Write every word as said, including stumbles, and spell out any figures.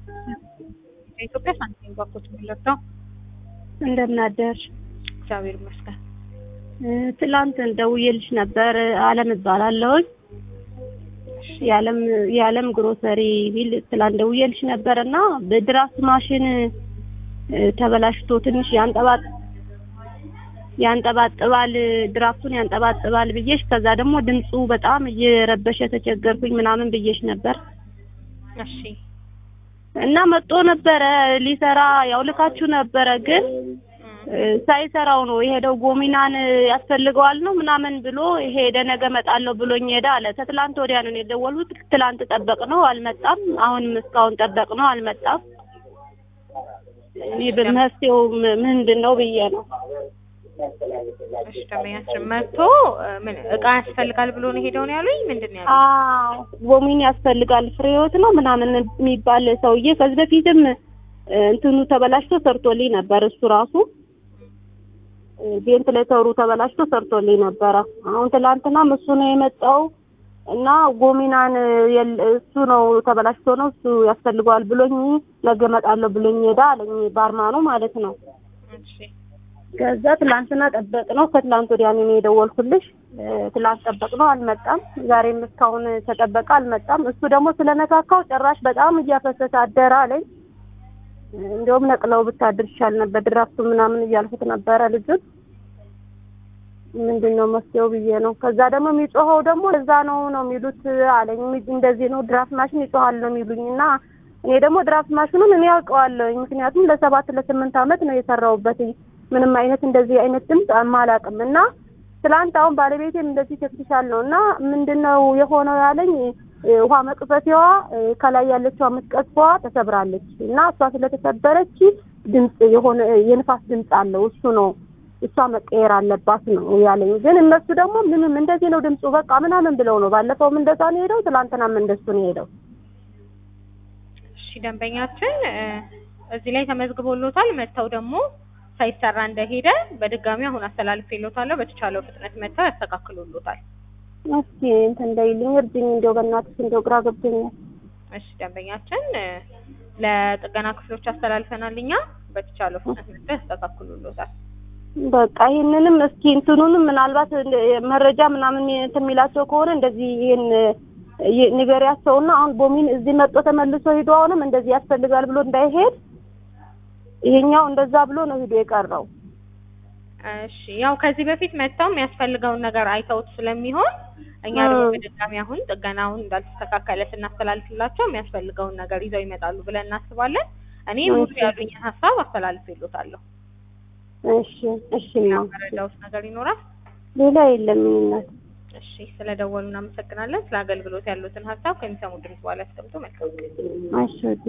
ኢትዮጵያ ሳንቲም ባንኮች የሚለካው እንደምን አደርሽ? እግዚአብሔር ይመስገን። ትላንት ደውዬልሽ ነበር። አለም እባላለሁ። የዓለም የዓለም ግሮሰሪ ቢል ትላንት ደውዬልሽ ነበርና በድራፍት ማሽን ተበላሽቶ ትንሽ ያንጠባጥ ያንጠባጥባል ድራፍቱን ያንጠባጥባል ብዬሽ፣ ከዛ ደግሞ ድምጹ በጣም እየረበሸ ተቸገርኩኝ ምናምን ብዬሽ ነበር። እሺ እና መጥቶ ነበረ ሊሰራ ያው ልካችሁ ነበረ፣ ግን ሳይሰራው ነው የሄደው። ጎሚናን ያስፈልገዋል ነው ምናምን ብሎ ሄደ። ነገ እመጣለሁ ብሎኝ ሄደ አለ። ከትላንት ወዲያ ነው የደወሉት። ትላንት ጠበቅነው አልመጣም። አሁንም እስካሁን ጠበቅነው አልመጣም። እኔ በመፍትሄው ምንድነው ብዬ ነው። እሺ ተመያችን መጥቶ ምን እቃ ያስፈልጋል ብሎ ነው ሄደው ነው ያሉኝ። ምንድነው ያሉኝ? አዎ ጎሚን ያስፈልጋል ፍሬህይወት ነው ምናምን የሚባል ሰውዬ ከዚህ በፊትም እንትኑ ተበላሽቶ ሰርቶልኝ ነበር። እሱ ራሱ ቬንትሌተሩ ተበላሽቶ ሰርቶልኝ ነበር። አሁን ትላንትና እሱ ነው የመጣው እና ጎሚናን እሱ ነው ተበላሽቶ ነው እሱ ያስፈልገዋል ብሎኝ ነገ እመጣለሁ ብሎኝ ሄዳ አለኝ። ባርማኑ ማለት ነው። እሺ ከዛ ትላንትና ጠበቅነው። ከትላንት ወዲያ ነው የደወልኩልሽ። ትላንት ጠበቅነው አልመጣም። ዛሬም እስካሁን ተጠበቀ አልመጣም። እሱ ደግሞ ስለነካካው ጭራሽ በጣም እያፈሰሰ አደረ አለኝ። እንደውም ነቅለው ብታድር ይሻል ነበር ድራፍቱ ምናምን እያልኩት ነበረ ልጅት። ምንድነው መፍትሄው ብዬ ነው። ከዛ ደግሞ የሚጮኸው ደግሞ እዛ ነው ነው የሚሉት አለኝ። እንደዚህ ነው ድራፍት ማሽን ይጮሃል ነው የሚሉኝና እኔ ደግሞ ድራፍት ማሽኑን እኔ ያውቀዋለሁ። ምክንያቱም ለሰባት ለስምንት አመት ነው የሰራውበት። ምንም አይነት እንደዚህ አይነት ድምጽ አማላቅም እና ትላንት አሁን ባለቤቴም እንደዚህ ቴክኒሻል ነውና ምንድነው የሆነው ያለኝ ውሃ መቅፈፊያዋ ከላይ ያለችው መስቀጥፏ ተሰብራለች እና እሷ ስለተሰበረች ድምጽ የሆነ የንፋስ ድምጽ አለው እሱ ነው እሷ መቀየር አለባት ነው ያለኝ። ግን እነሱ ደግሞ ምንም እንደዚህ ነው ድምጹ በቃ ምናምን ብለው ነው። ባለፈውም እንደዛ ነው ሄደው ትላንትናም እንደሱ ነው ሄደው። እሺ ደንበኛችን እዚህ ላይ ተመዝግቦሎታል። መተው ደግሞ ሳይሰራ እንደሄደ በድጋሚ አሁን አስተላልፌሎታለሁ። በተቻለው ፍጥነት መተው ያስተካክሉሎታል። እስኪ እንትን እንዳይልኝ እርጅኝ እንደው በእናትሽ እንደው ግራ ገብቶኛል። እሺ ደንበኛችን ለጥገና ክፍሎች አስተላልፈናል። እኛ በተቻለው ፍጥነት መተው ያስተካክሉሎታል። በቃ ይሄንንም እስኪ እንትኑንም ምናልባት መረጃ ምናምን እንትን የሚላቸው ከሆነ እንደዚህ ይሄን ንገሪያቸውና አሁን ቦሚን እዚህ መጥቶ ተመልሶ ሄዶ አሁንም እንደዚህ ያስፈልጋል ብሎ እንዳይሄድ ይሄኛው እንደዛ ብሎ ነው ሄዶ የቀረው። እሺ ያው ከዚህ በፊት መጣው የሚያስፈልገውን ነገር አይተውት ስለሚሆን እኛ ደግሞ በድጋሚ አሁን ጥገናውን እንዳልተስተካከለ ስናስተላልፍላቸው የሚያስፈልገውን ነገር ይዘው ይመጣሉ ብለን እናስባለን። እኔ ሙሉ ያሉኝ ሐሳብ አስተላልፌሎታለሁ። እሺ እሺ ነው ማረዳውስ ነገር ይኖራል? ሌላ የለም እናት። እሺ ስለደወሉና አመሰግናለን። ስለ አገልግሎት ያሉትን ሐሳብ ከሚሰሙ ድምጽ በኋላ አስቀምጡ። መልካም። እሺ